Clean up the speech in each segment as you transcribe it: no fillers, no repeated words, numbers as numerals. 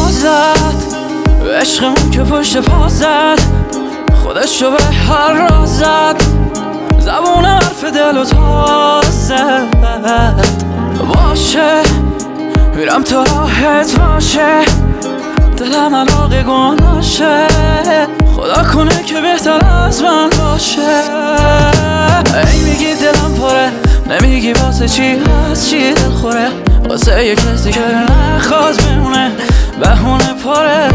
زد، عشقمون که پشت پا زد، خودشو به هر راز زد، زبون حرف دل و تازد. باشه میرم تا راحت باشه، دلم علاقه گناشه، خدا کنه که بهتر از من باشه. ای میگی دلم پره، نمیگی واسه چی هست چی دل خوره، واسه یه کسی که نخواد بمونه بهونه پره.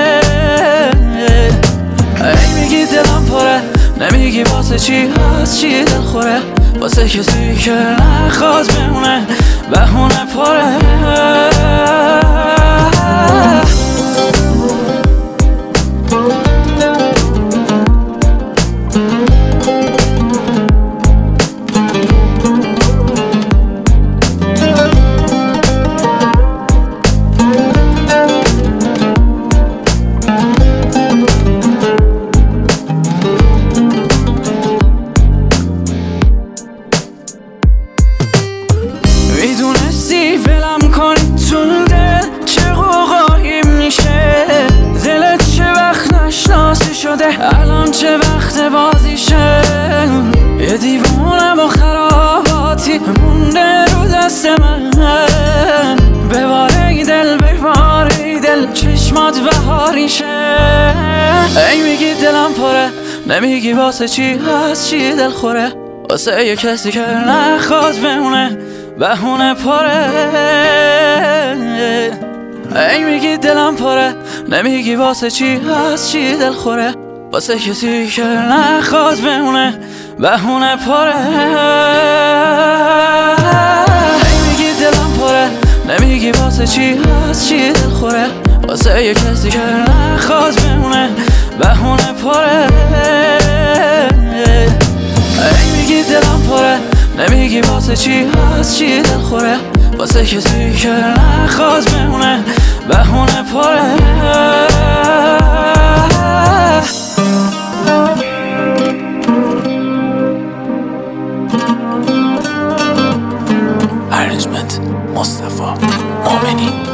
ای میگی دلم پره، نمیگی واسه چی هست چی دل خوره، واسه کسی که نخواد بمونه بهونه پره. میدونستی ولم کنی تو دل چه قوقایی میشه، دلت چه وقت نشناسی شده الان چه وقت بازیشه. یه دیوونه با خراباتی مونده رو دست من، بباره دل بباره دل چشمات بهاریشه. ای میگی دلم پره، نمیگی واسه چی هست چی دل خوره، واسه یه کسی که نخواد بمونه بهونه پره. ای میگی دلم پره، نمیگی واسه چی هست چی دل خوره، واسه کسی که نخواد بمونه بهونه پره. ای میگی دلم پره، نمیگی واسه چی هست چی دل خوره، واسه یه کسی که نخواد بمونه بهونه پره. ای میگی دلم پره، نمیگی واسه چی هست چی دل خوره، واسه کسی که نخواد بمونه بهونه پره. ارنجمنت مصطفی مومنی.